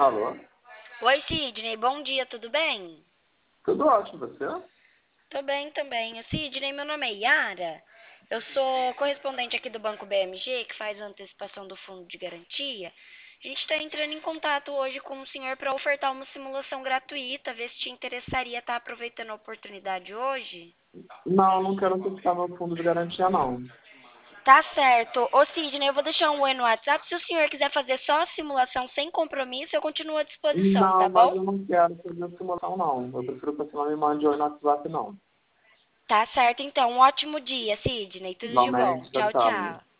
Alô? Oi, Sidney, bom dia, tudo bem? Tudo ótimo, você? Tô bem também. Sidney, meu nome é Yara. Eu sou correspondente aqui do Banco BMG, que faz a antecipação do fundo de garantia. A gente está entrando em contato hoje com o senhor para ofertar uma simulação gratuita, ver se te interessaria estar aproveitando a oportunidade hoje. Não, não quero antecipar meu fundo de garantia, não. Tá certo. Ô, Sidney, eu vou deixar um oi no WhatsApp. Se o senhor quiser fazer só a simulação sem compromisso, eu continuo à disposição, tá Não, mas bom? eu não quero fazer simulação, não. Eu prefiro que você não me mande oi no WhatsApp, não. Tá certo, então. Um ótimo dia, Sidney. Tudo de bom. Igualmente, tchau, Tchau, tchau. tchau.